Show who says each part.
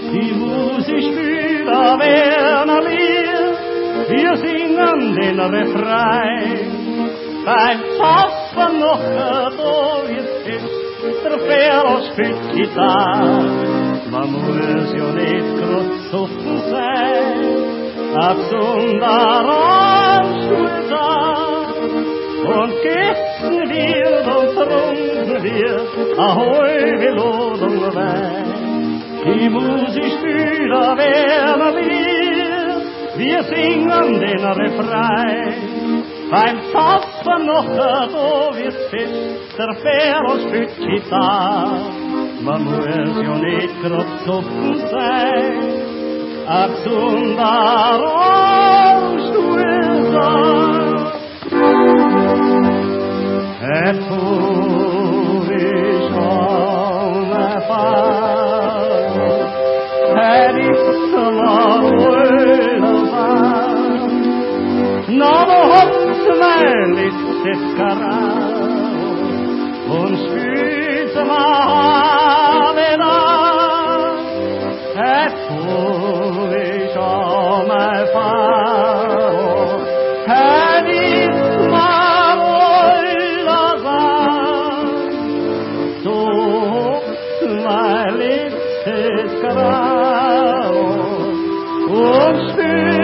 Speaker 1: Die Musikspieler werden leer, wir singen den Refrain. Beim Papa noch gedooid is, terwijl speelt gitaar. Man muss ja nicht großzoffen sein, ab zonder Armstuhl da. Und gessen wir und trunken wir, ahoi, wir loben Wein. Die Musikspieler werden leer, wir singen den Refrain. Beim Tappen noch wo wir fest, der Ferro spielt Gitarre. Man muss ja nicht großzoffen sein, ab zonder Armstuhl da. Et tu is on the fire, et it's a long no Hoffmann ist descarado und spürt mal an. Et tu is on the fire, et it's my my lips descarado und spürt